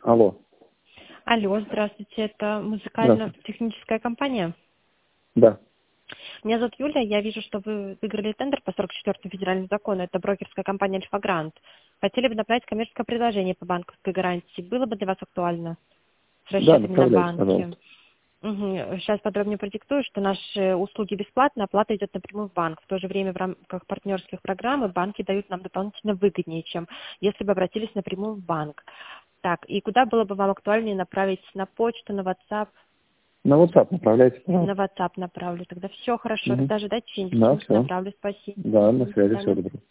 Алло. Алло, здравствуйте, это Здравствуйте. музыкально-техническая компания. Да. Меня зовут Юлия, я вижу, что вы выиграли тендер по 44-му федеральному закону, это брокерская компания Альфа Грант. Хотели бы направить коммерческое предложение по банковской гарантии. Было бы для вас актуально с Да, расчетами на направляйте, банке? пожалуйста. Сейчас подробнее продиктую, что наши услуги бесплатны, оплата идет напрямую в банк. В то же время в рамках партнерских программ банки дают нам дополнительно выгоднее, чем если бы обратились напрямую в банк. Так, и куда было бы вам актуальнее направить? На почту, на WhatsApp? На WhatsApp направляйте, На пожалуйста. WhatsApp направлю. Тогда все хорошо. Угу. Тогда ожидать в течение 10 Да, минут все. направлю. Спасибо. Да, на До связи, всего свидания. доброго.